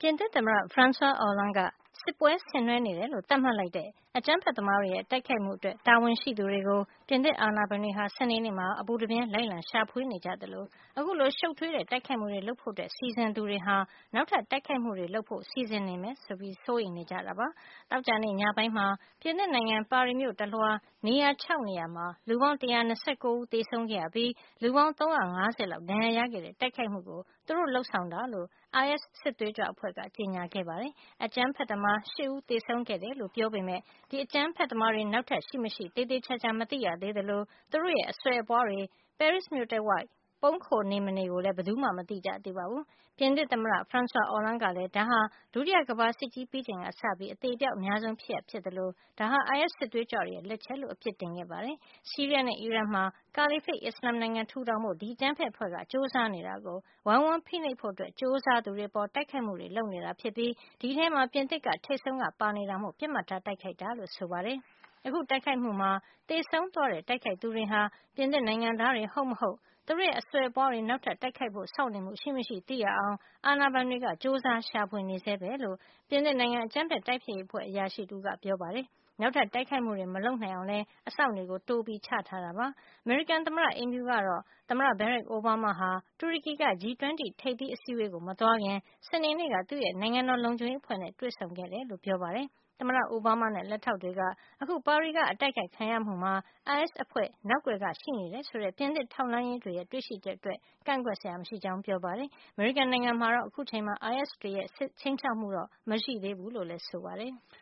ပြင်သစ်သမ္မတ Francois Hollande က စစ်ပွဲဆင်နွှဲနေတယ်လို့ သတ်မှတ်လိုက်တဲ့ အကြမ်းဖက်သမားတွေရဲ့ တိုက်ခိုက်မှုအတွက် တာဝန်ရှိသူတွေကို ပြင်သစ်အာဏာပိုင်တွေက စနေနေ့မှာ အပူတပြင်း လိုက်လံရှာဖွေနေကြသလို အခုလို ရှုပ်ထွေးတဲ့ တိုက်ခိုက်မှုတွေ လုပ်ဖို့ စီစဉ်သူတွေဟာ နောက်ထပ် တိုက်ခိုက်မှုတွေ လုပ်ဖို့ စီစဉ်နေမယ်ဆိုပြီး စိုးရိမ်နေကြတာပါ။ သောကြာနေ့ညပိုင်းမှာ ပြင်သစ်နိုင်ငံ ပါရီမြို့တလွှား နေရာ ၆ နေရာမှာ လူပေါင်း ၁၂၉ ဦး သေဆုံးခဲ့ရပြီး လူပေါင်း ၃၅၀ လောက် ဒဏ်ရာရခဲ့တဲ့ တိုက်ခိုက်မှုကို သူတို့လုပ်ဆောင်တာလို့ အိုင်အက်စ် စစ်သွေးကြွအဖွဲ့က ကြေညာခဲ့ပါတယ်။ အကြမ်းဖက်သမား ၈ ဦး သေဆုံးခဲ့တယ်လို့ ပြောပေမယ့် ဒီအကြမ်းဖက်သမားတွေ နောက်ထပ် ရှိမရှိ သေသေချာချာ မသိရသေးသလို သူတို့ရဲ့ အဆွယ်အပွားတွေ ပဲရစ်မြို့တဝိုက် ပုန်းခိုနေ မနေကိုလည်း ဘယ်သူမှ မသိကြသေးပါဘူး။ ပြင်သစ်သမ္မတ Francois Hollande ကလည်း ဒါဟာ ဒုတိယကမ္ဘာစစ်ကြီးပြီးချိန်ကစပြီး အသေအပျောက် အများဆုံး ဖြစ်ရပ်ဖြစ်သလို ဒါဟာ အိုင်အက်စ် စစ်သွေးကြွတွေရဲ့ လက်ချက်လို့ အပြစ်တင်ခဲ့ပါတယ်။ ဆီးရီးယားနဲ့ အီရတ်မှာ ကာလီဖိတ် အစ္စလာမ်နိုင်ငံ ထူထောင်ဖို့ ဒီအကြမ်းဖက်အဖွဲ့က ကြိုးစားနေတာကို ဝိုင်းဝန်းဖိနှိပ်ဖို့ ကြိုးစားသူတွေအပေါ် တိုက်ခိုက်မှုတွေ လုပ်နေတာဖြစ်ပြီး ဒီအထဲမှာ ပြင်သစ်က ထိပ်ဆုံးက ပါနေတာမို့ ပစ်မှတ်ထား တိုက်ခိုက်တာလို့ ဆိုပါတယ်။ အခုတိုက်ခိုက်မှုမှာ သေဆုံးသွားတဲ့ တိုက်ခိုက်သူတွေဟာ ပြင်သစ်နိုင်ငံသားတွေ ဟုတ်မဟုတ် သူတို့ရဲ့ အဆွယ်အပွားတွေ နောက်ထပ် တိုက်ခိုက်ဖို့ စောင့်နေမှု ရှိမရှိ သိရအောင် အာဏာပိုင်တွေက ကြိုးစားရှာဖွေနေဆဲပဲလို့ ပြင်သစ်နိုင်ငံ အကြမ်းဖက်တိုက်ဖျက်ရေးအဖွဲ့ အရာရှိတဦးက ပြောပါတယ်။ နောက်ထပ် တိုက်ခိုက်မှုတွေ မလုပ်နိုင်အောင်လည်း အစောင့်တွေ တိုးချထားတာပါ။ အမေရိကန်သမ္မတအိမ်ဖြူကတော့ သမ္မတ Barack Obama ဟာ တူရကီက G20 ထိပ်သီးအစည်းအဝေးကို မသွားခင် စနေနေ့က သူ့ရဲ့ နိုင်ငံတော်လုံခြုံရေးအဖွဲ့နဲ့ တွေ့ဆုံခဲ့တယ်လို့ ပြောပါတယ်။ သမ္မတ အိုဘားမားနဲ့ လက်ထောက်တွေက အခု ပါရီက အတိုက်ခိုက်ခံရမှုမှာ အိုင်အက်စ်အဖွဲ့ နောက်ကွယ်က ရှိနေတယ်ဆိုတဲ့ ပြင်သစ်ထောက်လှမ်းရေးတွေရဲ့ တွေ့ရှိချက်အတွက် ကန့်ကွက်စရာမရှိကြောင်း ပြောပါတယ်။ အမေရိကန်နိုင်ငံမှာတော့ အခုအချိန်မှာ အိုင်အက်စ်တွေရဲ့ ခြိမ်းခြောက်မှုတော့ မရှိသေးဘူးလို့လည်း ဆိုပါတယ်။